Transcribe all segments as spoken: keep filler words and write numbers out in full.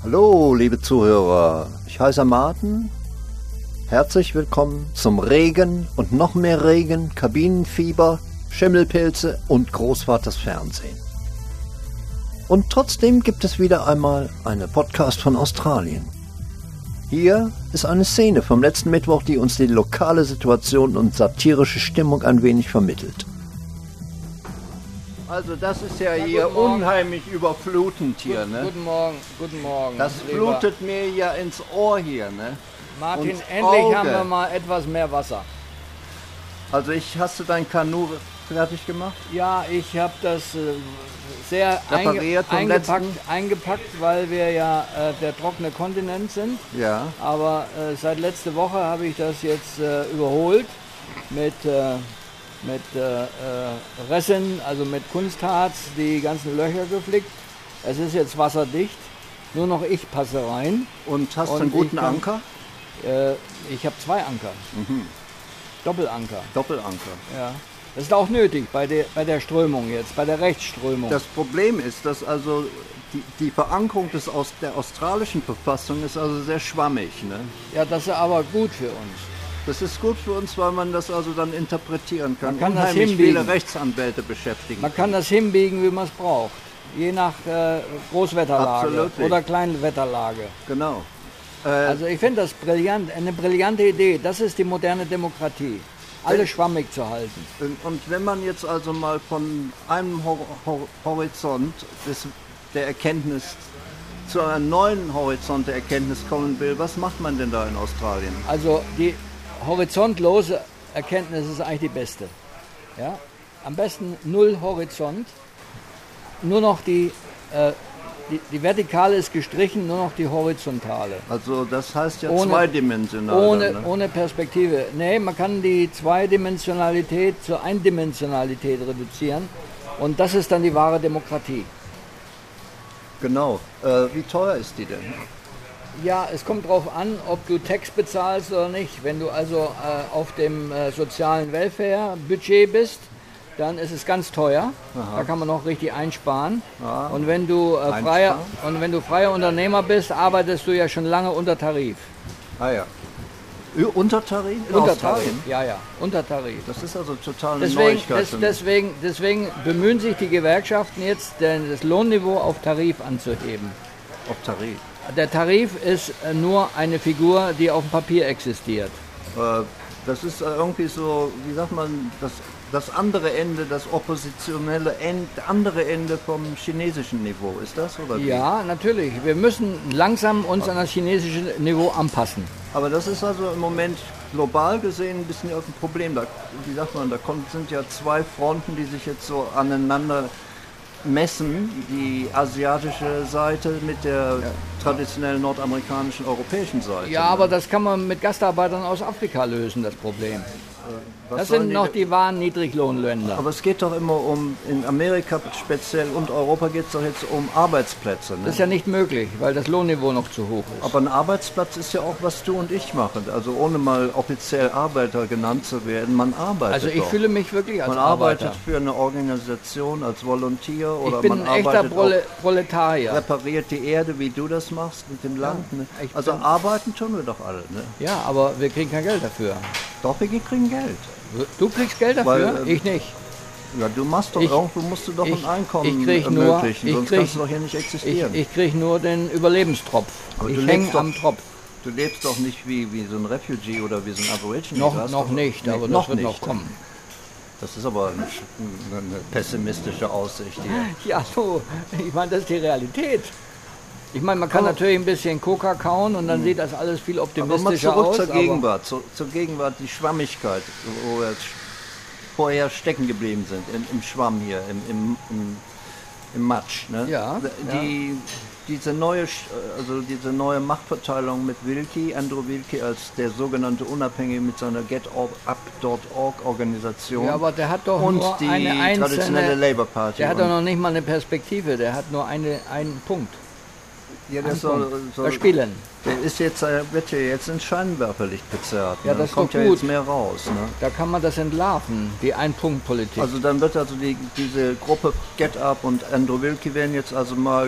Hallo, liebe Zuhörer, ich heiße Martin. Herzlich willkommen zum Regen und noch mehr Regen, Kabinenfieber, Schimmelpilze und Großvaters Fernsehen. Und trotzdem gibt es wieder einmal einen Podcast von Australien. Hier ist eine Szene vom letzten Mittwoch, die uns die lokale Situation und satirische Stimmung ein wenig vermittelt. Also das ist ja, ja hier unheimlich überflutend hier, Gut, ne? Guten Morgen, guten Morgen. Das lieber. flutet mir ja ins Ohr hier, ne? Martin, Und endlich Auge. haben wir mal etwas mehr Wasser. Also ich, hast du dein Kanu fertig gemacht? Ja, ich habe das äh, sehr einge Repariert vom eingepackt, letzten? eingepackt, weil wir ja äh, der trockene Kontinent sind. Ja. Aber äh, seit letzter Woche habe ich das jetzt äh, überholt mit, äh, mit äh, äh, Resin, also mit Kunstharz, die ganzen Löcher geflickt. Es ist jetzt wasserdicht. Nur noch ich passe rein. Und hast Und du einen guten ich kann- Anker? Äh, ich habe zwei Anker. Mhm. Doppelanker. Doppelanker. Ja. Das ist auch nötig bei der, bei der Strömung jetzt, bei der Rechtsströmung. Das Problem ist, dass also die, die Verankerung des, aus der australischen Verfassung ist also sehr schwammig, ne? ja, das ist aber gut für uns. Das ist gut für uns, weil man das also dann interpretieren kann. Man kann das Unheimlich hinbiegen. viele Rechtsanwälte beschäftigen. Man kann das hinbiegen, wie man es braucht. Je nach äh, Großwetterlage Absolutely. oder Kleinwetterlage. Genau. Äh, Also ich finde das brillant, eine brillante Idee. Das ist die moderne Demokratie. Alles schwammig zu halten. Und wenn man jetzt also mal von einem Hor Hor Horizont des, der Erkenntnis zu einem neuen Horizont der Erkenntnis kommen will, was macht man denn da in Australien? Also die horizontlose Erkenntnis ist eigentlich die beste. Ja? Am besten null Horizont, nur noch die, äh, die, die Vertikale ist gestrichen, nur noch die horizontale. Also das heißt ja Ohne- zweidimensional. Ohne, dann, ne? ohne Perspektive. Nee, man kann die Zweidimensionalität zur Eindimensionalität reduzieren und das ist dann die wahre Demokratie. Genau. Äh, wie teuer ist die denn? Ja, es kommt darauf an, ob du Tax bezahlst oder nicht. Wenn du also äh, auf dem äh, sozialen Welfare-Budget bist, dann ist es ganz teuer. Da kann man noch richtig einsparen. Ja. Und wenn du äh, freier Einsparen? und wenn du freier Unternehmer bist, arbeitest du ja schon lange unter Tarif. Ah ja. Ü- Untertarif? In Unter Australien? Tarif. Ja, ja, unter Tarif. Das ist also total eine Deswegen, Neuigkeit. des, für mich. deswegen, deswegen bemühen sich die Gewerkschaften jetzt, denn das Lohnniveau auf Tarif anzuheben. Auf Tarif. Der Tarif ist äh, nur eine Figur, die auf dem Papier existiert. Äh, das ist äh, irgendwie so, wie sagt man, das, das andere Ende, das oppositionelle End, andere Ende vom chinesischen Niveau. Ist das oder wie? Ja, natürlich. Wir müssen langsam uns an das chinesische Niveau anpassen. Aber das ist also im Moment global gesehen ein bisschen ein Problem. Da, wie sagt man, da kommt, sind ja zwei Fronten, die sich jetzt so aneinander messen. Die asiatische Seite mit der traditionellen nordamerikanischen, europäischen Seite. Ja, aber das kann man mit Gastarbeitern aus Afrika lösen, das Problem. Was Das sollen sind die noch denn- die wahren Niedriglohnländer. Aber es geht doch immer um, in Amerika speziell und Europa geht es doch jetzt um Arbeitsplätze. Ne? Das ist ja nicht möglich, weil das Lohnniveau noch zu hoch ist. Aber ein Arbeitsplatz ist ja auch, was du und ich machen. Also ohne mal offiziell Arbeiter genannt zu werden, man arbeitet Also ich doch. fühle mich wirklich als Man arbeitet Arbeiter. für eine Organisation als Volontier Ich oder bin man ein echter arbeitet Prole auch, Proletarier. repariert die Erde, wie du das machst mit dem Land. Ne? ich Also bin- arbeiten tun wir doch alle. Ne? Ja, aber wir kriegen kein Geld dafür. Doch, wir kriegen Geld. Du kriegst Geld dafür, Weil, äh, ich nicht. Ja, du machst doch Ich- irgendwo musst du doch ich- ein Einkommen ich krieg nur- ermöglichen, ich sonst krieg- kannst du doch hier nicht Ich, existieren. ich kriege nur den Überlebenstropf. Aber du Ich lebst hänge doch- am Tropf. Du lebst doch nicht wie, wie so ein Refugee oder wie so ein Aborigine. Noch, Du hast noch doch- nicht, Nee, aber das noch wird nicht. noch kommen. Das ist aber eine, eine pessimistische Aussicht hier. Ja, so, ich meine, das ist die Realität. Ich meine, man kann Aber- natürlich ein bisschen Coca kauen und dann sieht das alles viel Aber mal optimistischer zurück aus. zur aber- Gegenwart, zu, zur Gegenwart, die Schwammigkeit, wo wir jetzt vorher stecken geblieben sind, im, im Schwamm hier, im, im, im, im Matsch. Ne? Ja, Die, diese neue, Sch- also diese neue Machtverteilung mit Wilkie, Andrew Wilkie als der sogenannte Unabhängige mit seiner get up dot org Organisation Ja, aber der hat doch und nur die eine traditionelle einzelne... Labour Party. Der hat doch Und- noch nicht mal eine Perspektive, der hat nur eine, einen Punkt. ja, der Einen soll, Punkt. soll, Da spielen. der ist jetzt, äh, wird ja jetzt ins Scheinwerferlicht gezerrt. Ja, ne? das ist kommt doch ja gut. jetzt mehr raus. Ne? Da kann man das entlarven, die Ein-Punkt-Politik. Also dann wird also die, diese Gruppe Get Up und Andrew Wilkie werden jetzt also mal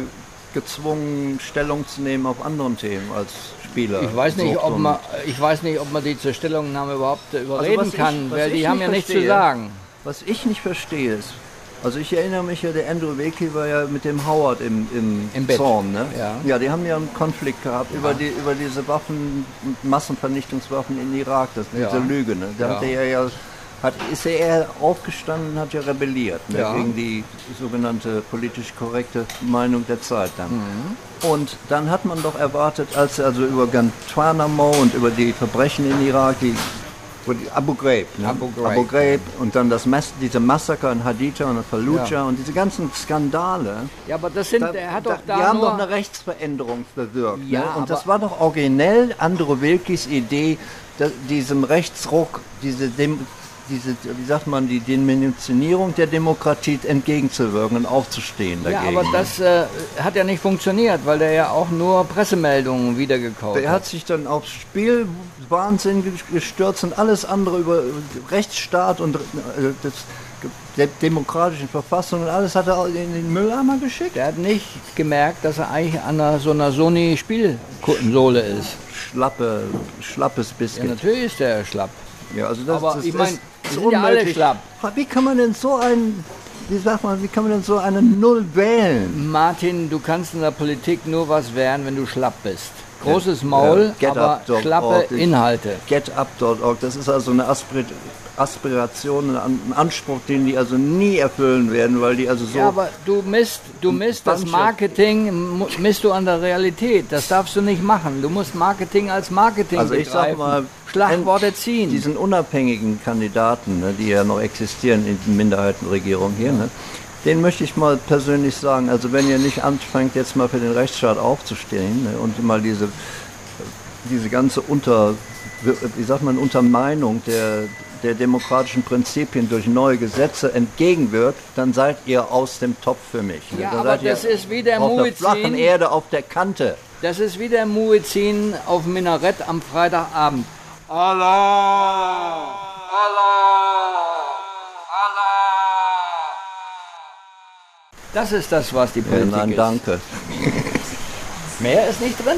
gezwungen, Stellung zu nehmen auf anderen Themen als Spieler. Ich weiß nicht, So ob von- man, ich weiß nicht, ob man die zur Stellungnahme überhaupt äh, überreden was ich- kann, was weil ich die haben nicht ja nichts zu verstehe, sagen. Was ich nicht verstehe ist, also ich erinnere mich ja, der Andrew Wakey war ja mit dem Howard im, im, Im Bett. Zorn, ne? Ja. Ja, die haben ja einen Konflikt gehabt über, die, über diese Waffen, Massenvernichtungswaffen in Irak, das, Ja. diese Lüge, ne? Da Ja. hat er ja, hat, ist er eher aufgestanden und hat ja rebelliert, ne? Ja. Gegen die sogenannte politisch korrekte Meinung der Zeit dann. Mhm. Und dann hat man doch erwartet, als er also über Guantanamo und über die Verbrechen in Irak, die wo die- Abu Ghraib, ne? Abu Ghraib. Abu Ghraib und dann das Mas diese Massaker in Haditha und Fallujah Ja. und diese ganzen Skandale. Ja, aber das sind, Da, er hat da, doch da die haben nur... doch eine Rechtsveränderung bewirkt. Ja, ne? Und aber- das war doch originell Andrew Wilkes Idee, da, diesem Rechtsruck, diese, Dem, diese, wie sagt man, die Dimensionierung der Demokratie entgegenzuwirken und aufzustehen Ja, dagegen. aber das äh, hat ja nicht funktioniert, weil der ja auch nur Pressemeldungen wiedergekauft Er hat sich dann aufs Spielwahnsinn gestürzt und alles andere über Rechtsstaat und äh, das, der demokratischen Verfassung und alles hat er in den Mülleimer geschickt. Der hat nicht gemerkt, dass er eigentlich an einer, so einer Sony-Spielkonsole ist. Schlappe, schlappes Ja, Biscuit. natürlich ist der schlapp. Ja, also das, Aber das ich mein, ist, die ist sind ja alle unmöglich. schlapp. Wie kann man denn so ein, wie sagt man, wie kann man denn so eine Null wählen? Martin, du kannst in der Politik nur was werden, wenn du schlapp bist. Großes Maul, Get aber up, dog, schlappe org. Inhalte. get up punkt org, das ist also eine Aspir Aspiration, ein Anspruch, den die also nie erfüllen werden, weil die also so... Ja, aber du misst, du misst das Bunch of- Marketing, mu- misst du an der Realität. Das darfst du nicht machen. Du musst Marketing als Marketing Also ich sag begreifen. mal, Schlagworte ziehen. diesen unabhängigen Kandidaten, ne, die ja noch existieren in der Minderheitenregierung hier, ne, den möchte ich mal persönlich sagen, also wenn ihr nicht anfängt, jetzt mal für den Rechtsstaat aufzustehen, ne, und mal diese, diese ganze Unter, wie sagt man, Untermeinung der, der demokratischen Prinzipien durch neue Gesetze entgegenwirkt, dann seid ihr aus dem Topf für mich. ne. Ja, Da aber seid ihr das ist wie der auf der Muezzin. flachen Erde, auf der Kante. Das ist wie der Muezzin auf dem Minarett am Freitagabend. Allah! Allah! Allah! Das ist das, was die Ja, Politik nein, ist. danke. Mehr ist nicht drin.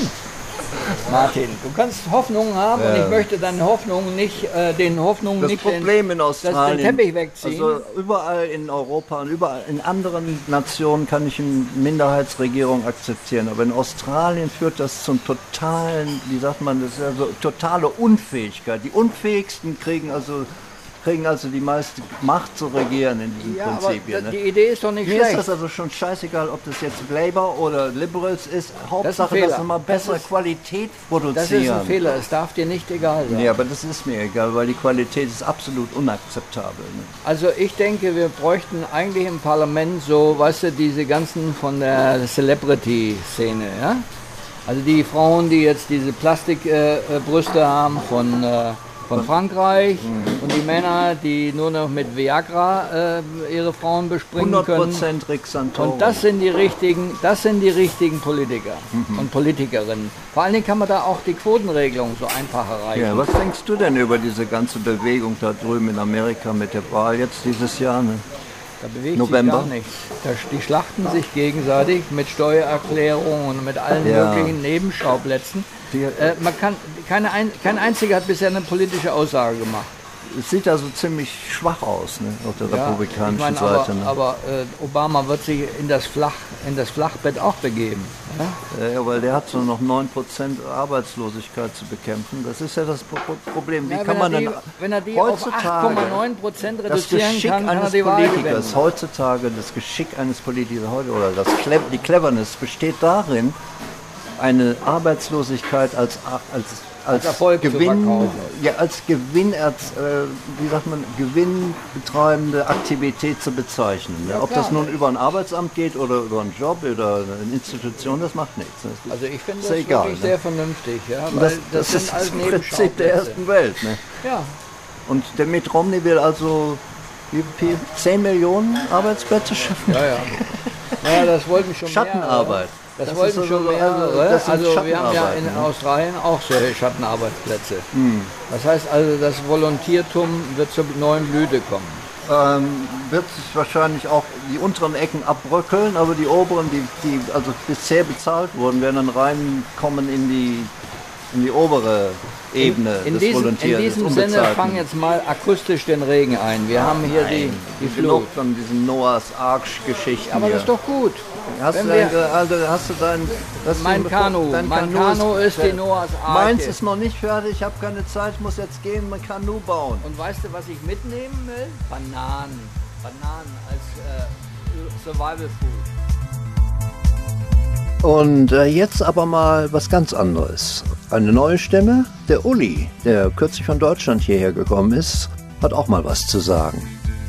Martin, du kannst Hoffnungen haben und Ja. ich möchte deine Hoffnungen nicht, äh, den Hoffnungen Das nicht Problem den, in Australien, den Teppich wegziehen. also überall in Europa und überall in anderen Nationen kann ich eine Minderheitsregierung akzeptieren, aber in Australien führt das zum totalen, wie sagt man, das ist also totale Unfähigkeit. Die Unfähigsten kriegen also kriegen also die meiste Macht zu regieren in diesen ja, aber Prinzipien. da- Ne? die Idee ist doch nicht Mir schlecht. ist das also schon scheißegal, ob das jetzt Labour oder Liberals ist. Hauptsache, Fehler. dass sie mal Das bessere ist- Qualität Das produzieren. ist ein Fehler, es darf dir nicht egal sein. Nee, aber das ist mir egal, weil die Qualität ist absolut unakzeptabel. Ne? Also ich denke, wir bräuchten eigentlich im Parlament so, weißt du, diese ganzen von der Celebrity-Szene, ja? Also die Frauen, die jetzt diese Plastikbrüste äh, Brüste haben von, äh, von Frankreich und die Männer, die nur noch mit Viagra äh, ihre Frauen bespringen hundert können. Prozent Rick Santoro. Und das sind die richtigen, das sind die richtigen Politiker und Politikerinnen. Vor allen Dingen kann man da auch die Quotenregelung so einfach erreichen. Ja, was denkst du denn über diese ganze Bewegung da drüben in Amerika mit der Wahl jetzt dieses Jahr? Ne? Da bewegt November. sich gar nichts. Da, die schlachten sich gegenseitig mit Steuererklärungen und mit allen Ja. möglichen Nebenschauplätzen. Die- Äh, man kann, keine ein, kein einziger hat bisher eine politische Aussage gemacht. Es sieht also ziemlich schwach aus, ne, auf der Ja, republikanischen ich meine, aber, Seite. Ne? aber äh, Obama wird sich in das, Flach, in das Flachbett auch begeben. Ja? Ja, weil der hat so noch neun Prozent Arbeitslosigkeit zu bekämpfen. Das ist ja das Pro Pro- Problem. Wie Ja, kann wenn, man er die, denn wenn er die auf acht heutzutage Komma neun Prozent das reduzieren Geschick kann, kann er eines die Wahl gewinnen. Politikers heutzutage, das Geschick eines Politikers heute oder das Cle die Cleverness besteht darin, eine Arbeitslosigkeit als als als, Erfolg zu Gewinn, verkaufen. ja, als Gewinn, als, äh, wie sagt man, gewinnbetreibende Aktivität zu bezeichnen. Ne? Ja, Ob klar. das nun über einen Arbeitsamt geht oder über einen Job oder eine Institution, das macht nichts. Ne? Also ich finde Ist das ja egal, wirklich ne? sehr vernünftig. Ja, Und weil das, das, sind ist alles das Prinzip der Nebenschauplätze. ersten Welt. Ne? Ja, Und der Mitt Romney will also wie viel? zehn Millionen Arbeitsplätze schaffen. ja, ja. Naja, das wollten schon Schattenarbeit. mehrere. Das, Das wollten ist schon also- mehrere. das sind Also wir haben ja Schattenarbeiten, in ne? Australien auch solche Schattenarbeitsplätze. Hm. Das heißt also, das Volontiertum wird zur neuen Blüte kommen. ähm, wird sich wahrscheinlich auch die unteren Ecken abbröckeln, aber die oberen, die, die also bisher bezahlt wurden, werden dann reinkommen in die, in die obere Ebene in, in des diesem, Volontiers. in diesem Sinne fang jetzt mal akustisch den Regen ein. Wir haben hier die, die Genug Flut. von diesen Noahs Ark-Geschichten. Aber hier. das ist doch gut. Hast Wenn du, dein, wir- also hast du dein, hast du Mein ein- Kanu, dein mein Kanu ist die fertig. Noahs Ark. Meins ist noch nicht fertig, ich habe keine Zeit, ich muss jetzt gehen, mein Kanu bauen. Und weißt du, was ich mitnehmen will? Bananen. Bananen als äh, Survival Food. Und äh, jetzt aber mal was ganz anderes. Eine neue Stimme, der Uli, der kürzlich von Deutschland hierher gekommen ist, hat auch mal was zu sagen.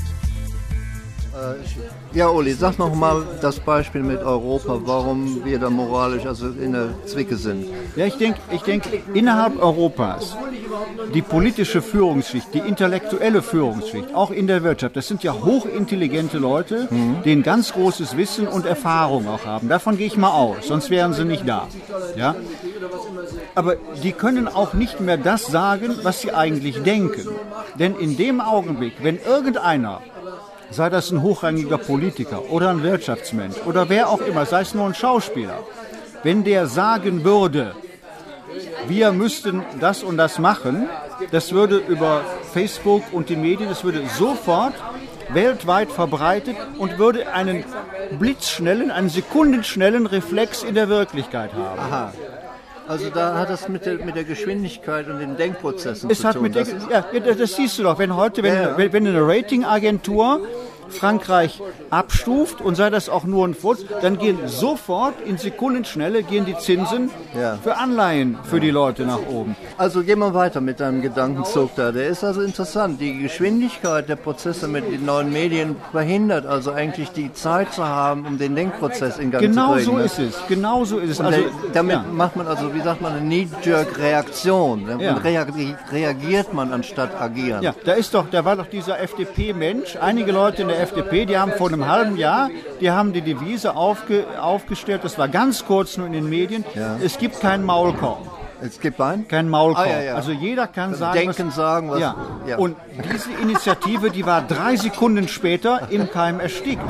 Äh, ja, Uli, sag noch mal das Beispiel mit Europa, warum wir da moralisch also in der Zwicke sind. Ja, ich denke, ich denk, innerhalb Europas, die politische Führungsschicht, die intellektuelle Führungsschicht, auch in der Wirtschaft, das sind ja hochintelligente Leute, mhm. die ein ganz großes Wissen und Erfahrung auch haben. Davon gehe ich mal aus, sonst wären sie nicht da. Ja? Aber die können auch nicht mehr das sagen, was sie eigentlich denken. Denn in dem Augenblick, wenn irgendeiner, sei das ein hochrangiger Politiker oder ein Wirtschaftsmensch oder wer auch immer, sei es nur ein Schauspieler, wenn der sagen würde, wir müssten das und das machen, das würde über Facebook und die Medien, das würde sofort weltweit verbreitet und würde einen blitzschnellen, einen sekundenschnellen Reflex in der Wirklichkeit haben. Aha. Also da hat das mit der, mit der Geschwindigkeit und den Denkprozessen es zu hat tun. mit der, Das ist- ja, das, das siehst du doch, wenn heute, wenn, Ja, ja. wenn, wenn eine Ratingagentur Frankreich abstuft und sei das auch nur ein Furz, dann gehen sofort in Sekundenschnelle gehen die Zinsen Ja. für Anleihen für die Leute nach oben. Also gehen wir weiter mit deinem Gedankenzug da. Der ist also interessant. Die Geschwindigkeit der Prozesse mit den neuen Medien verhindert also eigentlich die Zeit zu haben, um den Denkprozess in Gang Genau zu bringen. so ne? ist es, genau so ist es. Und Also, der, damit ja. macht man also, wie sagt man, eine Knee-Jerk-Reaktion. Dann Ja. reagi- reagiert man anstatt agieren. Ja, da ist doch, da war doch dieser F D P-Mensch. Einige Leute in der F D P, die haben vor einem halben Jahr, die haben die Devise aufge, aufgestellt. Das war ganz kurz nur in den Medien. Ja. Es gibt keinen Maulkorb, Es gibt ein. kein Maulkorb. Ah, ja, ja. Also jeder kann sagen, Denken, was, sagen, was. ja. ja. Und diese Initiative, die war drei Sekunden später im Keim erstickt.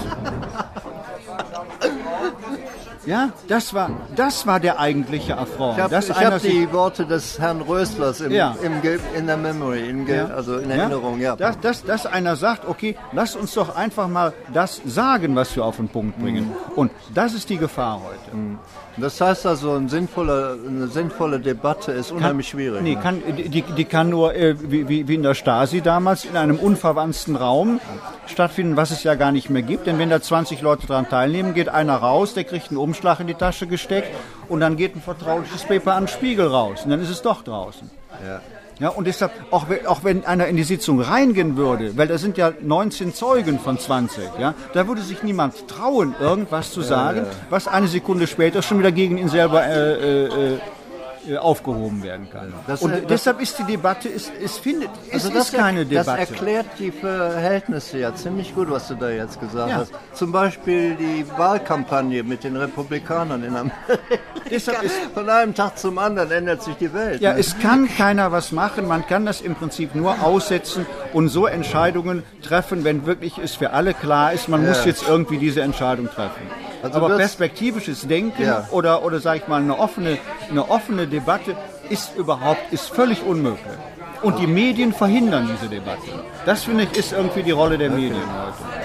Ja, das war, das war der eigentliche Affront. ich habe dass ich einer hab sich- die Worte des Herrn Röslers im, Ja. im, Ge- in der Memory, im Ge- also in Erinnerung. Ja. Dass, dass, dass einer sagt, okay, lass uns doch einfach mal das sagen, was wir auf den Punkt bringen. Mhm. Und das ist die Gefahr heute. Das heißt also, ein sinnvoller, eine sinnvolle Debatte ist unheimlich schwierig. Nee, ne? kann, die, die kann nur, äh, wie, wie wie in der Stasi damals, in einem unverwandten Raum stattfinden, was es ja gar nicht mehr gibt. Denn wenn da zwanzig Leute daran teilnehmen, geht einer raus, der kriegt einen Umschlag in die Tasche gesteckt und dann geht ein vertrauliches Paper an den Spiegel raus. Und dann ist es doch draußen. Ja. Ja, und deshalb, auch wenn, auch wenn einer in die Sitzung reingehen würde, weil da sind ja neunzehn Zeugen von zwanzig, ja, da würde sich niemand trauen, irgendwas zu sagen, was eine Sekunde später schon wieder gegen ihn selber äh, äh, äh, aufgehoben werden kann. Das- und das- deshalb ist die Debatte, es, es findet, es Also ist keine das Debatte. erklärt die Verhältnisse ja ziemlich gut, was du da jetzt gesagt Ja. hast. Zum Beispiel die Wahlkampagne mit den Republikanern in Amerika. Deshalb ist, Von einem Tag zum anderen ändert sich die Welt. ja, ne? es kann keiner was machen, man kann das im Prinzip nur aussetzen und so Entscheidungen treffen, wenn wirklich es für alle klar ist, man Ja. muss jetzt irgendwie diese Entscheidung treffen. Also Aber wird's- perspektivisches Denken Ja. oder, oder sage ich mal, eine offene, eine offene Debatte ist überhaupt, ist völlig unmöglich. Und die Medien verhindern diese Debatte. Das, finde ich, ist irgendwie die Rolle der Medien heute.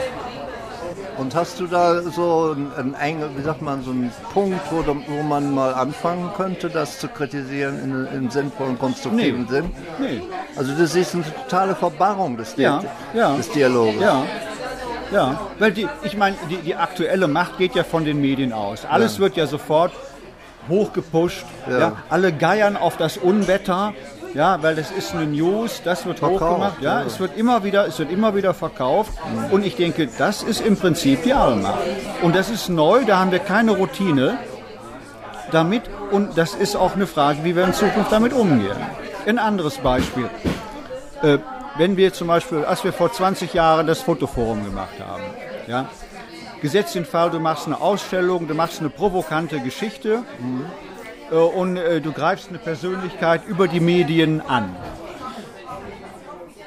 Und hast du da so einen, einen, wie sagt man, so einen Punkt, wo, du- wo man mal anfangen könnte, das zu kritisieren in, im sinnvollen, konstruktiven Nee. Sinn? Nee. Also du siehst eine totale Verbarrung des, Di Ja, ja. des Dialoges. Ja, ja, weil die, ich meine, die, die aktuelle Macht geht ja von den Medien aus. Alles Ja. wird ja sofort hochgepusht. Ja. Ja. Alle geiern auf das Unwetter, ja, weil das ist eine News, das wird Verkauft, hochgemacht. Ja, ja. es wird immer wieder, es wird immer wieder verkauft. Und ich denke, das ist im Prinzip die Allmacht. Und das ist neu, da haben wir keine Routine damit. Und das ist auch eine Frage, wie wir in Zukunft damit umgehen. Ein anderes Beispiel. Äh, wenn wir zum Beispiel, als wir vor zwanzig Jahren das Fotoforum gemacht haben, ja, gesetzt den Fall, du machst eine Ausstellung, du machst eine provokante Geschichte äh, und äh, du greifst eine Persönlichkeit über die Medien an.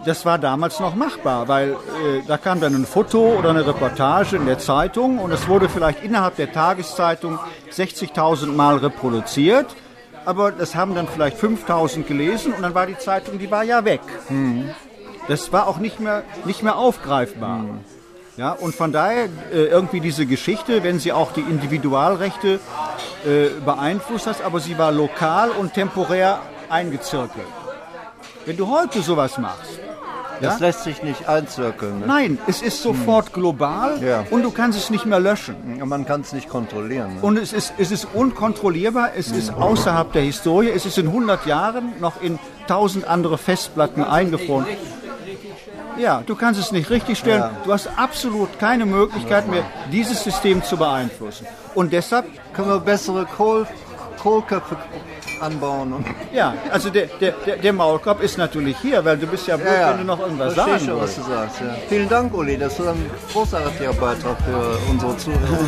das war damals noch machbar, weil äh, da kam dann ein Foto oder eine Reportage in der Zeitung und es wurde vielleicht innerhalb der Tageszeitung sechzigtausend Mal reproduziert, aber das haben dann vielleicht fünftausend gelesen und dann war die Zeitung, die war ja weg. Mhm. Das war auch nicht mehr, nicht mehr aufgreifbar. Mhm. Ja, und von daher äh, irgendwie diese Geschichte, wenn sie auch die Individualrechte äh, beeinflusst hat, aber sie war lokal und temporär eingezirkelt. Wenn du heute sowas machst, das ja? lässt sich nicht einzirkeln. Ne? Nein, es ist sofort hm. global ja. und du kannst es nicht mehr löschen. Und man kann es nicht kontrollieren. Ne? Und es ist, es ist unkontrollierbar, es hm. ist außerhalb der Historie, es ist in hundert Jahren noch in tausend andere Festplatten eingefroren. Ja, du kannst es nicht richtig stellen. Ja. Du hast absolut keine Möglichkeit mehr, dieses System zu beeinflussen. Und deshalb können wir bessere Kohl, Kohlköpfe anbauen. Und ja, also der, der, der Maulkorb ist natürlich hier, weil du bist ja blöd, ja, ja. wenn du noch irgendwas Verstehe sagen schon, was du sagst. Ja. Vielen Dank, Uli, das ist ein großartiger Beitrag für unsere Zuhörer.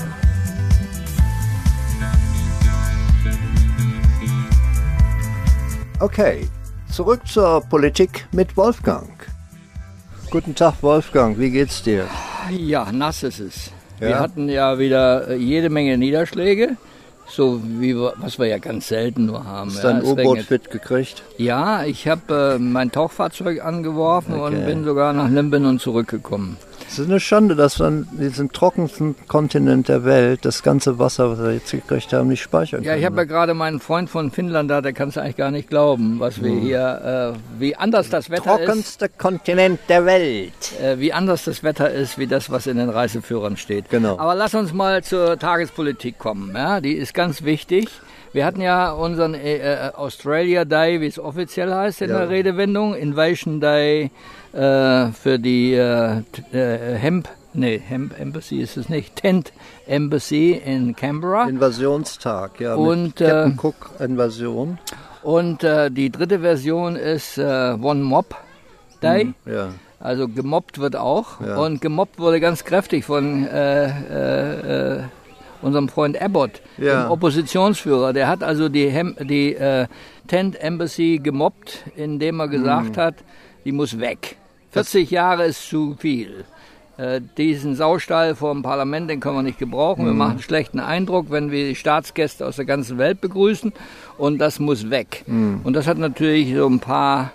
Okay, zurück zur Politik mit Wolfgang. Guten Tag, Wolfgang, wie geht's dir? Ja, nass ist es. Ja? Wir hatten ja wieder jede Menge Niederschläge. So wie wir, was wir ja ganz selten nur haben. Hast du dein ja, U-Boot fit gekriegt? Ja, ich habe äh, mein Tauchfahrzeug angeworfen okay. und bin sogar nach Limbin und zurückgekommen. Es ist eine Schande, dass wir an diesem trockensten Kontinent der Welt das ganze Wasser, was wir jetzt gekriegt haben, nicht speichern können. Ja, ich habe ja gerade meinen Freund von Finnland da, der kann es eigentlich gar nicht glauben, was wir hm. hier, äh, wie anders das Wetter ist. Trockenste Kontinent der Welt. Äh, wie anders das Wetter ist, wie das, was in den Reiseführern steht. Genau. Aber lass uns mal zur Tagespolitik kommen. Ja? Die ist ganz wichtig. Wir hatten ja unseren äh, Australia Day, wie es offiziell heißt in ja. der Redewendung, Invasion Day äh, für die äh, äh, Hemp, nee, Hemp Embassy ist es nicht, Tent Embassy in Canberra. Invasionstag, ja, und, mit Captain Cook Invasion. Und äh, die dritte Version ist äh, One Mob Day. Hm, ja. Also gemobbt wird auch. Ja. Und gemobbt wurde ganz kräftig von äh, äh, äh, unserem Freund Abbott, ja. dem Oppositionsführer. Der hat also die, Hem die äh, Tent Embassy gemobbt, indem er gesagt hm. hat, die muss weg. vierzig das Jahre ist zu viel. Äh, diesen Saustall vor dem Parlament, den können wir nicht gebrauchen. Hm. Wir machen einen schlechten Eindruck, wenn wir die Staatsgäste aus der ganzen Welt begrüßen. Und das muss weg. Hm. Und das hat natürlich so ein paar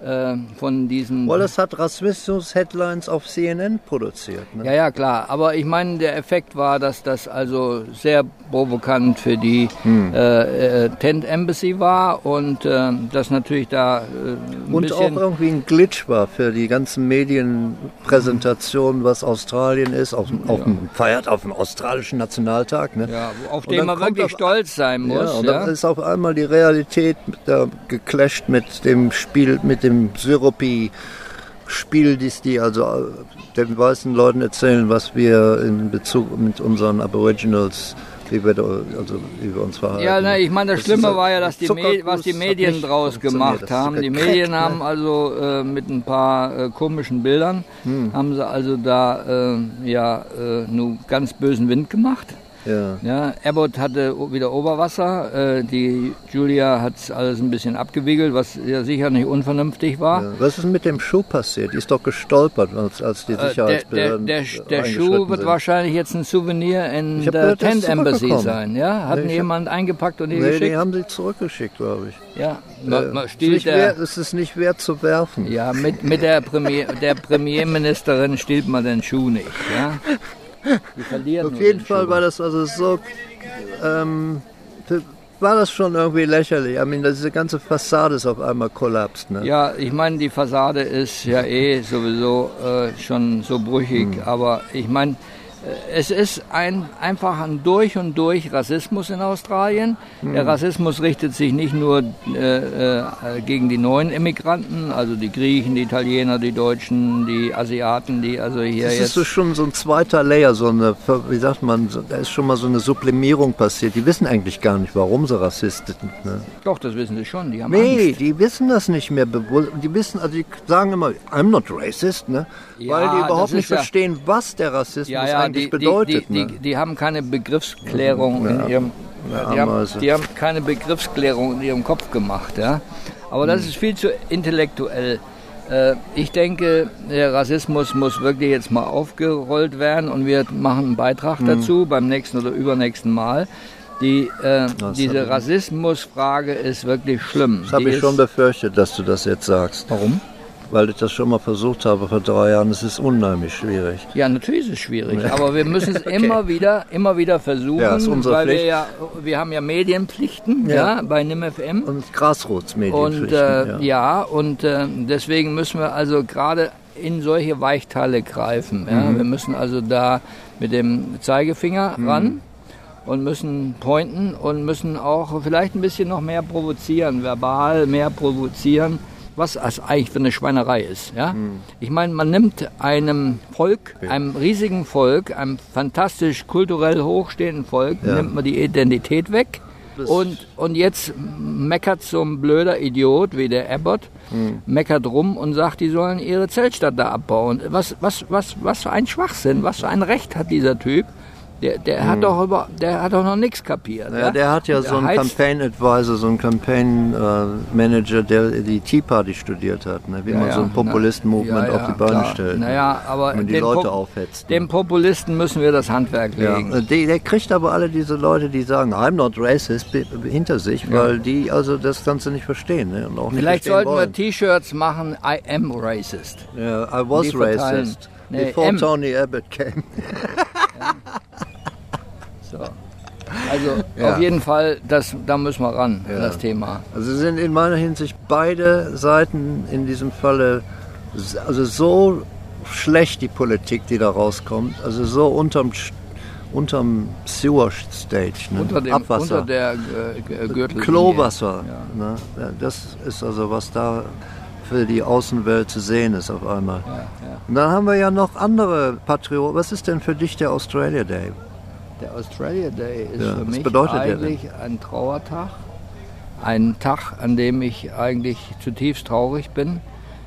von diesen... Wallace hat Rassismus-Headlines auf C N N produziert. Ne? Ja, ja, klar. Aber ich meine, der Effekt war, dass das also sehr provokant für die hm. äh, äh, Tent Embassy war und äh, das natürlich da äh, ein und bisschen... auch irgendwie ein Glitch war für die ganzen Medienpräsentationen, was Australien ist, auf, auf ja. dem, feiert auf dem australischen Nationaltag. Ne? Ja, auf den man wirklich auf, stolz sein muss. Ja, und ja? dann ist auf einmal die Realität da geclasht mit dem Spiel, mit dem dem Syrupi-Spiel, das die also den weißen Leuten erzählen, was wir in Bezug mit unseren Aboriginals, wie wir, da, also, wie wir uns verhalten. Ja, ne, ich meine, das, das Schlimme war ja, dass die Me was die Medien draus gemacht haben. Die Medien ne? haben also äh, mit ein paar äh, komischen Bildern, hm. haben sie also da äh, ja äh, nur ganz bösen Wind gemacht. Ja. Ja, Abbott hatte wieder Oberwasser, äh, die Julia hat alles ein bisschen abgewiegelt, was ja sicher nicht unvernünftig war. Ja. Was ist mit dem Schuh passiert? Die ist doch gestolpert, als, als die Sicherheitsbehörden äh, Der, der, der Schuh wird sind. wahrscheinlich jetzt ein Souvenir in der gehört, Tent Embassy sein. Ja? Hat nee, jemand eingepackt und die nee, geschickt? Nee, die haben sie zurückgeschickt, glaube ich. Ja, äh, man stiehlt der, es ist nicht wert zu werfen. Ja, mit, mit der, Premier, der Premierministerin stiehlt man den Schuh nicht. Ja? Die verlieren Auf jeden Fall Schuh. War das also so, ähm, war das schon irgendwie lächerlich. Ich meine, diese ganze Fassade ist auf einmal kollapst. Ne? Ja, ich meine, die Fassade ist ja eh sowieso äh, schon so brüchig, hm. aber ich meine, es ist ein, einfach ein durch und durch Rassismus in Australien. Hm. Der Rassismus richtet sich nicht nur äh, äh, gegen die neuen Immigranten, also die Griechen, die Italiener, die Deutschen, die Asiaten, die also hier das jetzt... Das ist so schon so ein zweiter Layer, so eine, wie sagt man, da ist schon mal so eine Sublimierung passiert. Die wissen eigentlich gar nicht, warum sie Rassisten sind. Ne? Doch, das wissen sie schon, die haben Nee, Angst. Die wissen das nicht mehr. Die wissen, also die sagen immer, I'm not racist, ne? Ja, weil die überhaupt nicht ja, verstehen, was der Rassismus ja, ja, eigentlich die, bedeutet. Die, die, ne? die, die haben keine Begriffsklärung ja, in ihrem ja, die, haben, die haben keine Begriffsklärung in ihrem Kopf gemacht. Ja? Aber das hm. ist viel zu intellektuell. Äh, ich denke, der Rassismus muss wirklich jetzt mal aufgerollt werden und wir machen einen Beitrag mhm. dazu beim nächsten oder übernächsten Mal. Die, äh, diese Rassismusfrage ist wirklich schlimm. Das habe ich schon befürchtet, dass du das jetzt sagst. Warum? Weil ich das schon mal versucht habe vor drei Jahren. Es ist unheimlich schwierig. Ja, natürlich ist es schwierig, ja. aber wir müssen es okay. immer wieder, immer wieder versuchen, ja, ist unsere weil Pflicht. wir ja, wir haben ja Medienpflichten, ja, ja bei N I M F M und Grassroots-Medienpflichten. Und äh, ja. ja, und äh, deswegen müssen wir also gerade in solche Weichteile greifen. Ja? Mhm. Wir müssen also da mit dem Zeigefinger mhm. ran. Und müssen pointen und müssen auch vielleicht ein bisschen noch mehr provozieren, verbal mehr provozieren, was das eigentlich für eine Schweinerei ist. Ja? Mhm. Ich meine, man nimmt einem Volk, ja. einem riesigen Volk, einem fantastisch kulturell hochstehenden Volk, ja. nimmt man die Identität weg und, und jetzt meckert so ein blöder Idiot wie der Abbott, mhm. meckert rum und sagt, die sollen ihre Zeltstadt da abbauen. Was, was, was, was für ein Schwachsinn, was für ein Recht hat dieser Typ? Der, der, hm. hat doch über, der hat doch noch nichts kapiert. Ja, ja? Der hat ja der so einen Campaign Advisor, so einen Campaign äh, Manager, der die Tea Party studiert hat, ne? wie ja, man ja, so ein Populisten-Movement ja, ja, auf die Beine klar. stellt. Naja, aber und die den Leute Pop- aufhetzt. Dem Populisten müssen wir das Handwerk legen. Ja. Der, der kriegt aber alle diese Leute, die sagen, I'm not racist, hinter sich, ja. weil die also das Ganze nicht verstehen. Ne? Und auch nicht Vielleicht sollten wollen. wir T-Shirts machen, I am racist. Ja, I was racist. Nee, before M. Tony Abbott came. Ja. So. Also ja. auf jeden Fall, das, da müssen wir ran, ja. das Thema. Also sind in meiner Hinsicht beide Seiten in diesem Falle also so schlecht, die Politik, die da rauskommt, also so unterm, unterm Sewer Stage, ne? unter, dem, Abwasser, unter der äh, Gürtellinie. Klowasser. Ja. Ne? Ja, das ist also, was da für die Außenwelt zu sehen ist auf einmal. Ja, ja. Und dann haben wir ja noch andere Patrioten. Was ist denn für dich der Australia Day? Der Australia Day ist ja, für mich eigentlich ein Trauertag. Ein Tag, an dem ich eigentlich zutiefst traurig bin,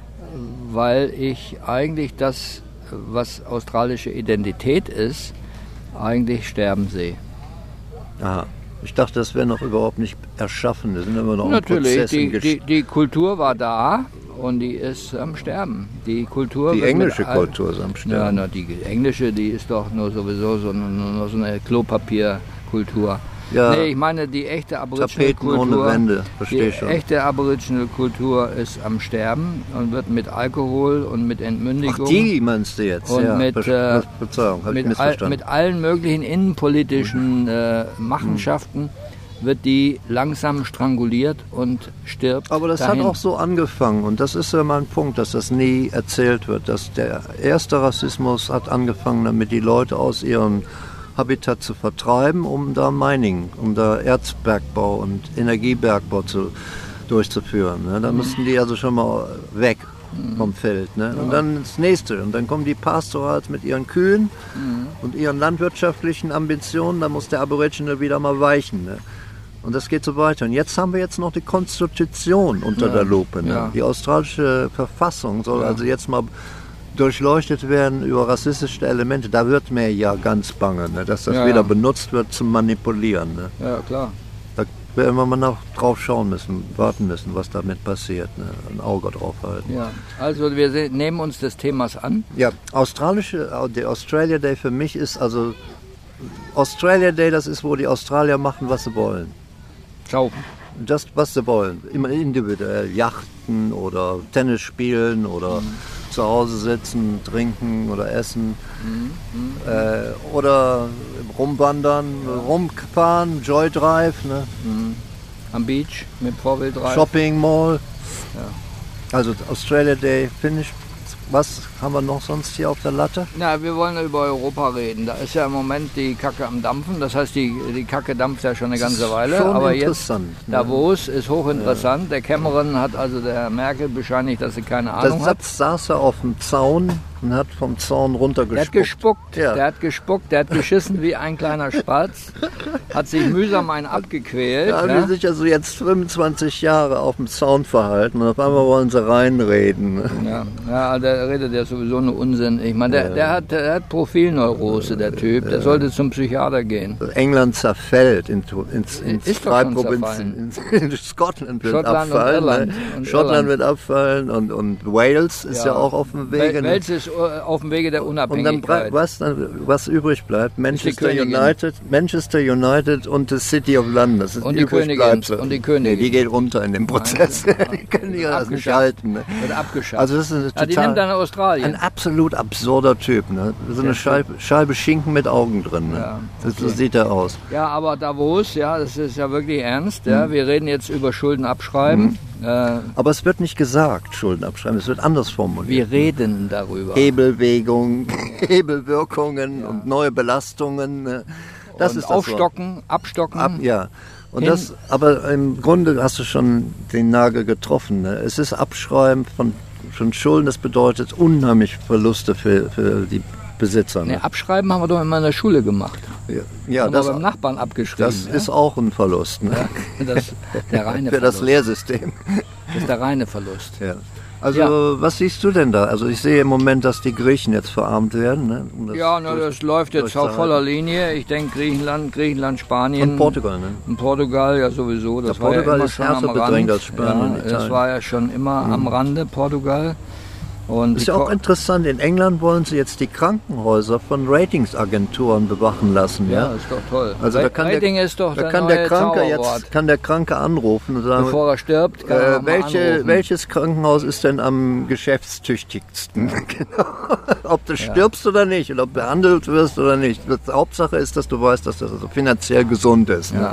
weil ich eigentlich das, was australische Identität ist, eigentlich sterben sehe. Aha. Ich dachte, das wäre noch überhaupt nicht erschaffen. Das sind immer noch Natürlich, Prozess die, die, die Kultur war da und die ist am Sterben. Die Kultur die englische Kultur ist am Sterben. Ja, na, die englische, die ist doch nur sowieso so eine, nur so eine Klopapierkultur. Ja, nee, ich meine, die echte Aboriginal-Kultur, ohne Wände, verstehe die schon. echte Aboriginal-Kultur ist am Sterben und wird mit Alkohol und mit Entmündigung. Ach, die meinst du jetzt? Und ja, mit, äh, Verzeihung, hab mit, ich missverstanden. All, mit allen möglichen innenpolitischen äh, Machenschaften mhm. wird die langsam stranguliert und stirbt. Aber das dahin. hat auch so angefangen und das ist ja mein Punkt, dass das nie erzählt wird. Dass der erste Rassismus hat angefangen, damit die Leute aus ihrem Habitat zu vertreiben, um da Mining, um da Erzbergbau und Energiebergbau zu, durchzuführen. Ne? Da müssten die also schon mal weg vom Feld. Ne? Und dann das nächste. Und dann kommen die Pastorals mit ihren Kühen mhm. und ihren landwirtschaftlichen Ambitionen. Da muss der Aboriginal wieder mal weichen. Ne? Und das geht so weiter. Und jetzt haben wir jetzt noch die Konstitution unter ja. der Lupe. Ne? Ja. Die australische Verfassung soll ja. also jetzt mal durchleuchtet werden über rassistische Elemente. Da wird mir ja ganz bange, ne? dass das ja, wieder ja. benutzt wird zum Manipulieren. Ne? Ja, klar. Da werden wir mal noch drauf schauen müssen, warten müssen, was damit passiert. Ne? Ein Auge drauf halten. Ja, also wir se- nehmen uns des Themas an. Ja, australische, der Australia Day für mich ist also, Australia Day, das ist, wo die Australier machen, was sie wollen. Schau. Das, was sie wollen. Immer individuell. Yachten oder Tennis spielen oder mhm. zu Hause sitzen, trinken oder essen. Mhm. Äh, oder rumwandern, ja. rumfahren, Joy Drive. Ne? Mhm. Am Beach mit Four-Wheel Drive. Shopping Mall. Ja. Also Australia Day finde ich. Was haben wir noch sonst hier auf der Latte? Na, wir wollen über Europa reden. Da ist ja im Moment die Kacke am Dampfen. Das heißt, die, die Kacke dampft ja schon eine ganze Weile. Schon aber interessant. Jetzt, Davos ist hochinteressant. Ja. Der Cameron hat also der Merkel bescheinigt, dass sie keine Ahnung der hat. Der saß er auf dem Zaun und hat vom Zaun runtergespuckt. Der hat gespuckt, ja. der hat gespuckt, der hat geschissen wie ein kleiner Spatz, hat sich mühsam einen abgequält. Da haben ja. die sich also jetzt fünfundzwanzig Jahre auf dem Zaun verhalten und auf einmal wollen sie reinreden. Ja, ja, der redet jetzt sowieso ein Unsinn. Ich meine, der, Ja. der, hat, der hat Profilneurose, der Typ. Der sollte zum Psychiater gehen. England zerfällt in, ins, ins Ist doch schon Freiprovinzen. In, in Scotland wird Schottland und abfallen. Irland. Ne? Und Schottland Irland. wird abfallen und, und Wales ist ja, auch auf dem Wege. Wel- Wales ist äh, auf dem Wege der Und dann Unabhängigkeit. bre- was, dann, was übrig bleibt, Manchester Königin. United, Manchester United und the City of London. Das ist Und die übrig Königin. bleibt. Und die Königin. Nee, die geht runter in dem Prozess. die können die das nicht Abgeschafft. halten. Ne? Wird abgeschafft. Also das ist eine ja, die total- nimmt dann Australien. Ein absolut absurder Typ. Ne? So eine Scheibe, Scheibe Schinken mit Augen drin. Ne? Ja, das, so sieht er aus. Ja, aber Davos, ja, das ist ja wirklich ernst. Ja. Wir reden jetzt über Schulden abschreiben. Äh, Aber es wird nicht gesagt, Schulden abschreiben. Es wird anders formuliert. wir reden darüber. Hebelbewegung, Hebelwirkungen und neue Belastungen. ne? Das Und ist das aufstocken, abstocken. Ab, ja. Und Hin- das, aber im Grunde hast du schon den Nagel getroffen. Ne? Es ist Abschreiben von, von Schulden. Das bedeutet unheimlich Verluste für, für die Besitzer. Nee, Ne? abschreiben haben wir doch immer in der Schule gemacht. Ja, ja haben das, wir beim Nachbarn abgeschrieben. das ja? ist auch ein Verlust. Ne? das, der reine Für das Verlust. Lehrsystem. Das ist der reine Verlust. Ja. Also, Ja. was siehst du denn da? Also, ich sehe im Moment, dass die Griechen jetzt verarmt werden. Ne? Um das Ja, na, durch- das läuft jetzt auf durchzuhalten. voller Linie. Ich denke Griechenland, Griechenland, Spanien. Und Portugal, ne? Und Portugal ja sowieso. Das Ja, war Portugal ja immer ist schon härter am Rand. bedrängt als Spanien, Ja, das Italien. war ja schon immer am Rande, Portugal. Und Ist die ja auch Ko- interessant, in England wollen sie jetzt die Krankenhäuser von Ratingsagenturen bewachen lassen. Ja, Ja, ist doch toll. Also da kann Rating der, ist doch da der kann neue der Kranke Zauberwort. jetzt kann der Kranke anrufen und sagen, Bevor er stirbt, kann er äh, noch mal welche, anrufen. welches Krankenhaus ist denn am geschäftstüchtigsten? Genau. Ob du stirbst oder nicht, oder ob behandelt wirst oder nicht. Das Hauptsache ist, dass du weißt, dass das also finanziell gesund ist. Ne? Ja.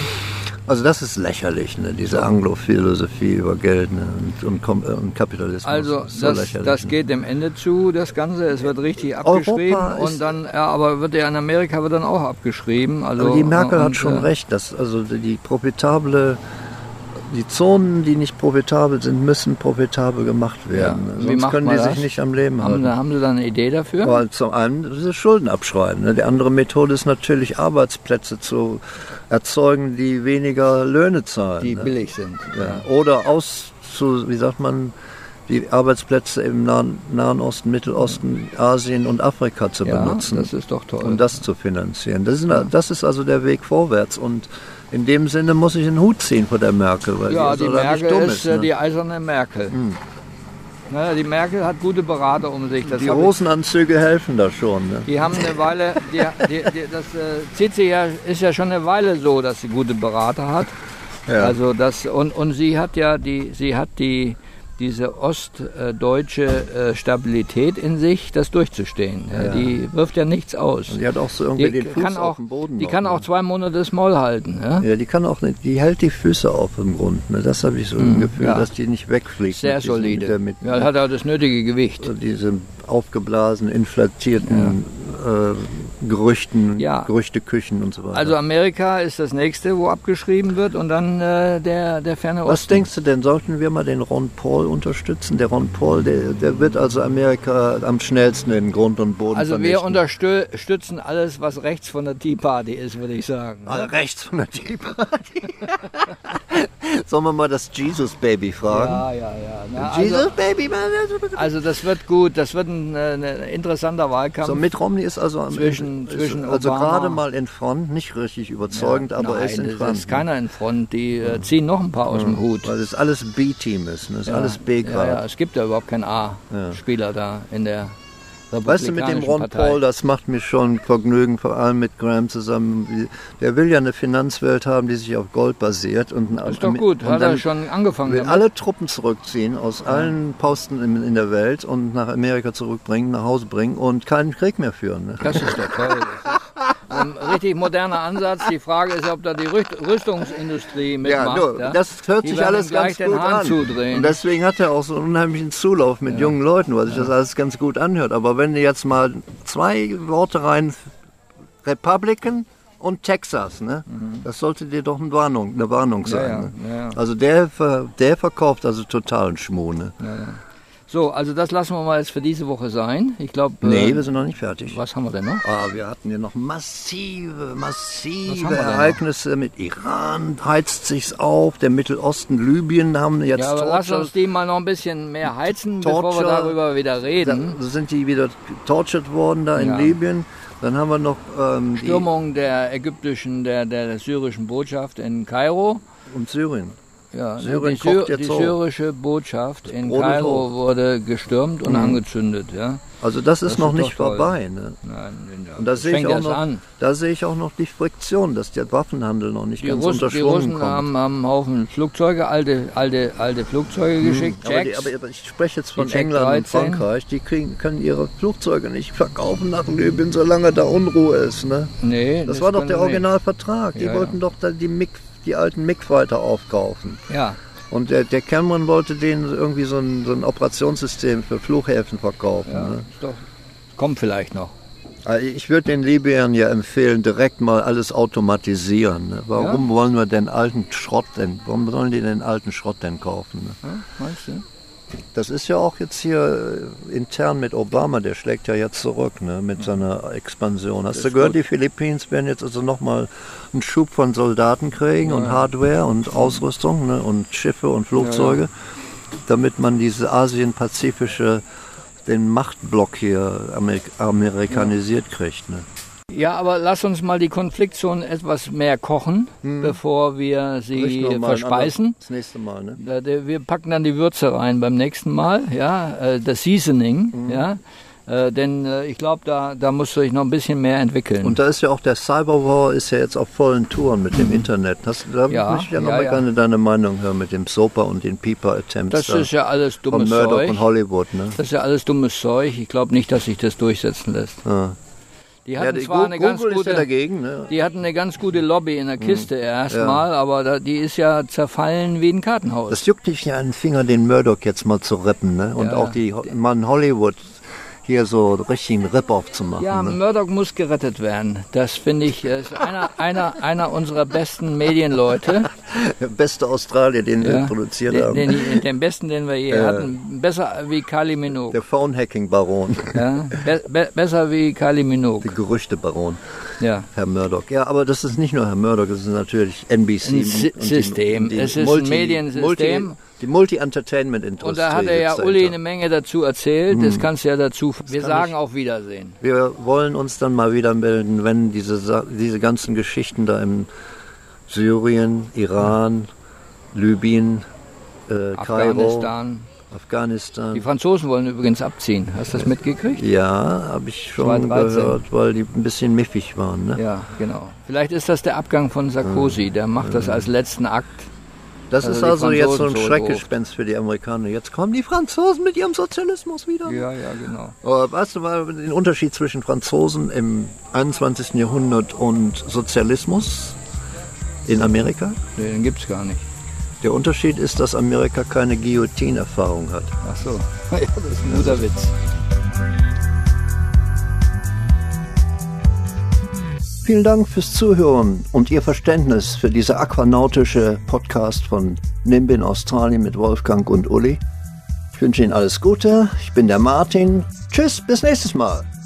Also das ist lächerlich, ne? Diese Anglo-Philosophie über Geld, ne? und, und, Kom- und Kapitalismus. Also ist so das, lächerlich, das ne? geht dem Ende zu, das Ganze. Es wird richtig abgeschrieben Europa ist- und dann, ja, aber wird ja in Amerika wird dann auch abgeschrieben. Also Aber die Merkel und, hat schon äh, recht, dass also die profitable, die Zonen, die nicht profitabel sind, müssen profitabel gemacht werden. Ja. Wie Sonst macht können man die das? sich nicht am Leben Haben, halten. Sie- haben Sie da eine Idee dafür? Weil zum einen diese Schulden abschreiben. Ne? Die andere Methode ist natürlich Arbeitsplätze zu erzeugen, die weniger Löhne zahlen. Die ne? billig sind. Ja. Oder aus zu, wie sagt man, die Arbeitsplätze im Nahen, Nahen Osten, Mittelosten, Asien und Afrika zu Ja, benutzen. das ist doch toll. um das zu finanzieren. Das ist, das ist also der Weg vorwärts. Und in dem Sinne muss ich einen Hut ziehen vor der Merkel, weil ja, die, die also da Merkel nicht dumm ist ist. äh, Ne? die eiserne Merkel. Ne, die Merkel hat gute Berater um sich. Das Die hab ich- Hosenanzüge helfen da schon. Ne? Die haben eine Weile, die, die, die, das äh, zieht sich ja, ist ja schon eine Weile so, dass sie gute Berater hat. Ja. Also das und, und sie hat ja die, sie hat die diese ostdeutsche äh, Stabilität in sich, das durchzustehen. Äh, Ja. Die wirft ja nichts aus. Die hat auch so irgendwie Die den Fuß kann auf auch, dem Boden. die noch, kann ne? auch zwei Monate das Maul halten. Ja? Ja, die kann auch nicht, die hält die Füße auf im Grund. Ne? Das habe ich so ein Gefühl, ja. dass die nicht wegfliegt. Sehr mit diesem- solide. Mit der, mit, Ja, hat auch das nötige Gewicht. diese aufgeblasenen, inflatierten äh, Gerüchten, Ja. Gerüchteküchen und so weiter. Also Amerika ist das nächste, wo abgeschrieben wird und dann äh, der, der ferne Osten. Was denkst du denn, sollten wir mal den Ron Paul unterstützen? Der Ron Paul, der, der wird also Amerika am schnellsten in Grund und Boden Also vernichten. wir unterstützen alles, was rechts von der Tea Party ist, würde ich sagen. Ah, rechts von der Tea Party. Sollen wir mal das Jesus Baby fragen? Ja, ja, ja. Na, Jesus also, Baby, man. also das wird gut, das wird ein, äh, ein interessanter Wahlkampf. So, Mitt Romney ist also am Zwischen- ist zwischen also Obama- gerade mal in Front, nicht richtig überzeugend, aber er ist in Nein, Front. es ist keiner in Front, die äh, ziehen noch ein paar aus dem Hut. Weil es alles B-Team ist, ne? Es ist alles B-Grad. Ja, ja, es gibt ja überhaupt keinen A-Spieler da in der Weißt du, mit dem Ron Partei. Paul, das macht mir schon Vergnügen, vor allem mit Graham zusammen. Der will ja eine Finanzwelt haben, die sich auf Gold basiert. Und, Ist doch gut, und hat dann er schon angefangen will damit. alle Truppen zurückziehen aus allen Posten in, in der Welt und nach Amerika zurückbringen, nach Hause bringen und keinen Krieg mehr führen. Ne? Das ist doch toll. Das ist ein richtig moderner Ansatz. Die Frage ist, ob da die Rüst- Rüstungsindustrie mitmacht. Ja, nur, das hört Die sich werden alles ihm gleich ganz gut den Hahn an. zudrehen. Und deswegen hat er auch so einen unheimlichen Zulauf mit jungen Leuten, weil sich das alles ganz gut anhört. Aber wenn du jetzt mal zwei Worte rein, Republican und Texas, ne? Das sollte dir doch eine Warnung, eine Warnung sein. ja, ne? ja, ja. Also der, ver- der verkauft also totalen Schmuh. Ne? So, also das lassen wir mal jetzt für diese Woche sein. Ich glaube. Nee, äh, wir sind noch nicht fertig. Was haben wir denn noch? Ah, wir hatten hier noch massive, Was haben massive wir denn noch? Ereignisse mit Iran, heizt sich's auf, der Mittelosten, Libyen haben jetzt Ja, aber lass Torture- uns die mal noch ein bisschen mehr heizen, bevor wir Torture- darüber wieder reden. Da sind die wieder tortured worden da in Ja. Libyen. Dann haben wir noch ähm, die Stürmung der ägyptischen, der, der, der syrischen Botschaft in Kairo. und Syrien. Ja, Syrien die, Syr kocht jetzt die hoch. syrische Botschaft in brodelt Kairo hoch. wurde gestürmt und Mhm. angezündet. Ja? Also das ist Das noch ist nicht doch toll. vorbei. Ne? Nein, ja, Und da das sehe ich fängt auch erst noch, an. da sehe ich auch noch die Friktion, dass der Waffenhandel noch nicht Die ganz Russen, unter die Schwung Russen kommt. haben, haben einen Haufen Flugzeuge, alte, alte, alte Flugzeuge geschickt, aber, die, Jacks. aber ich spreche jetzt von Die Jack England und dreizehn. Frankreich, die kriegen, können ihre Flugzeuge nicht verkaufen nach Libyen, solange da Unruhe ist. Ne? nee, Das, war doch können der sie nicht. Originalvertrag. Die Ja, wollten ja. doch da die, MiG, die alten MiG-Fighter aufkaufen. Ja, Und der, der Cameron wollte denen irgendwie so ein, so ein Operationssystem für Flughäfen verkaufen. ja. Ne? Ist doch, kommt vielleicht noch. Also ich würde den Libyern ja empfehlen, direkt mal alles automatisieren. Ne? Warum Ja? wollen wir den alten Schrott denn, warum sollen die den alten Schrott denn kaufen? Ne? Ja, meinst du? Das ist ja auch jetzt hier äh, intern mit Obama, der schlägt ja jetzt zurück, ne, mit seiner Expansion. Hast Das du ist gehört, gut. die Philippines werden jetzt also nochmal einen Schub von Soldaten kriegen und Hardware und Ausrüstung, ne, und Schiffe und Flugzeuge, Ja, damit man diese asien-pazifische, den Machtblock hier Amerik amerikanisiert kriegt. Ne. Ja, aber lass uns mal die Konfliktzonen etwas mehr kochen, bevor wir Richten sie wir mal ein verspeisen. anderes- Das nächste Mal, ne? Da- der- Wir packen dann die Würze rein beim nächsten Mal, ja, äh, das Seasoning, Mhm. ja, äh, denn äh, ich glaube, da, da musst du dich noch ein bisschen mehr entwickeln. Und da ist ja auch der Cyberwar ist ja jetzt auf vollen Touren mit dem Internet. Hast, da Ja, möchte ich ja noch ja, mal ja. gerne deine Meinung hören mit dem Soper und den Peeper-Attempts das da ist ja alles von dummes Murdoch Zeug. und Hollywood. Ne? Das ist ja alles dummes Zeug. Ich glaube nicht, dass sich das durchsetzen lässt. Ja. Die Ja, hatten die zwar eine Google ganz ist ja gute, dagegen. Ne? die hatten eine ganz gute Lobby in der Kiste Ja. erstmal, aber da, die ist ja zerfallen wie ein Kartenhaus. Das juckt dich ja einen Finger, den Murdoch jetzt mal zu rippen. Ne? Und Ja. auch die Ho- Mann Hollywood hier so richtig einen Rip-Off zu machen. Ja, ne? Murdoch muss gerettet werden. Das finde ich, äh, ist einer, einer, einer unserer besten Medienleute. Der beste Australier, den wir Ja, produziert den, haben. den, den besten, den wir je Ja. hatten. Besser wie Kylie Minogue. Der Phone-Hacking-Baron, Ja, be, be, besser wie Kylie der Minogue. Gerüchte-Baron, Ja. Herr Murdoch. Ja, aber das ist nicht nur Herr Murdoch, das ist natürlich N B C. Ein Si- und die- System. die Es ist ein Mediensystem. Multi, die Multi-Entertainment-Industrie. Und da hat er ja sitzt Uli dahinter. eine Menge dazu erzählt. Das kannst du ja dazu. Wir kann sagen ich- auf Wiedersehen. Wir wollen uns dann mal wieder melden, wenn diese, Sa- diese ganzen Geschichten da im Syrien, Iran, Libyen, äh, Kairo, Afghanistan. Afghanistan. Die Franzosen wollen übrigens abziehen. Hast du das mitgekriegt? Ja, habe ich schon zweitausenddreizehn. gehört, weil die ein bisschen miffig waren. Ne? Ja, genau. Vielleicht ist das der Abgang von Sarkozy. Der macht das als letzten Akt. Das Also ist die also jetzt so ein Franzosen Schreckgespenst für die Amerikaner. Jetzt kommen die Franzosen mit ihrem Sozialismus wieder. Ja, ja, genau. Aber weißt du mal den Unterschied zwischen Franzosen im einundzwanzigsten Jahrhundert und Sozialismus in Amerika? Nee, den gibt's gar nicht. Der Unterschied ist, dass Amerika keine Guillotine-Erfahrung hat. Ach so. Ja, das ist ein guter Witz. Vielen Dank fürs Zuhören und Ihr Verständnis für diese aquanautische Podcast von Nimb in Australien mit Wolfgang und Uli. Ich wünsche Ihnen alles Gute. Ich bin der Martin. Tschüss, bis nächstes Mal.